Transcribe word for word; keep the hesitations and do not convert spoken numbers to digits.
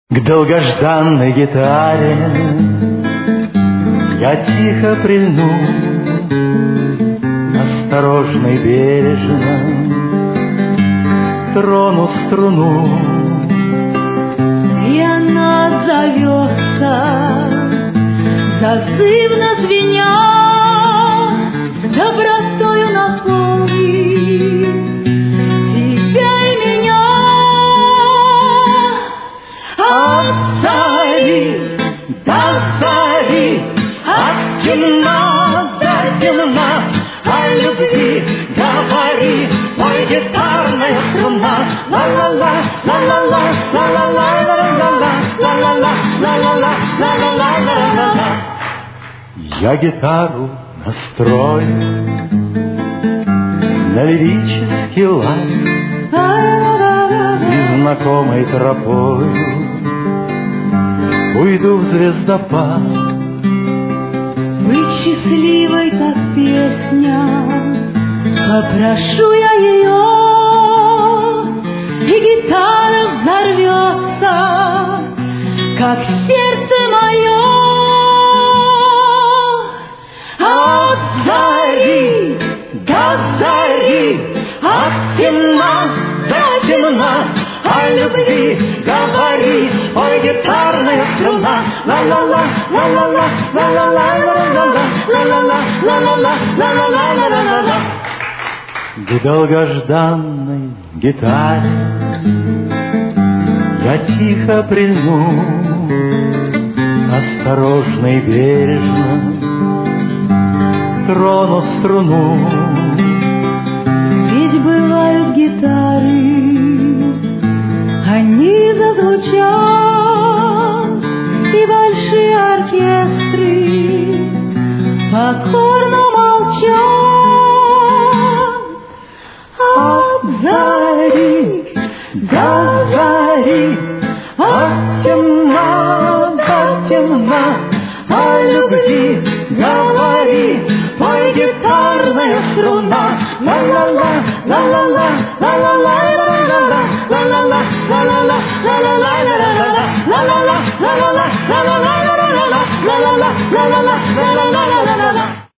К долгожданной гитаре я тихо прильну, осторожно и бережно трону струну, и она отзовется, зазывно звеня, добротою наполнит тебя и меня. От зари до зари, от темна до темна, о любви говори, мой гитарная струна. Ла-ла-ла, ла-ла-ла, ла-ла-ла, ла-ла-ла, ла-ла-ла, ла-ла-ла, ла-ла-ла, ла-ла-ла. Я гитару настрою на лирический лад, и знакомой тропою уйду в звездопад. Быть счастливой, как песня, попрошу я ее, и гитара взорвется, как сердце мое. От зари до зари, от темна до темна, о любви говори, ой, гитарная струна. Ла-ла-ла, ла-ла-ла, ла-ла-ла, ла-ла-ла, ла-ла-ла, ла-ла-ла, ла-ла-ла, ла-ла-ла. К долгожданной гитаре я тихо прильну, осторожно и бережно трону струну. Ведь бывают гитары, они зазвучат, и большие оркестры покорно молчат. От зари до зари, От темна до темна, о любви говори, ой, гитарная струна. Ла-ла-ла, ла-ла-ла, ла-ла-ла, ла-ла-ла, ла-ла-ла, ла-ла-ла, ла-ла-ла, ла-ла-ла, ла-ла-ла, ла-ла-ла, ла-ла-ла, ла-ла-ла, ла-ла-ла, ла-ла-ла, ла-ла-ла, ла-ла-ла.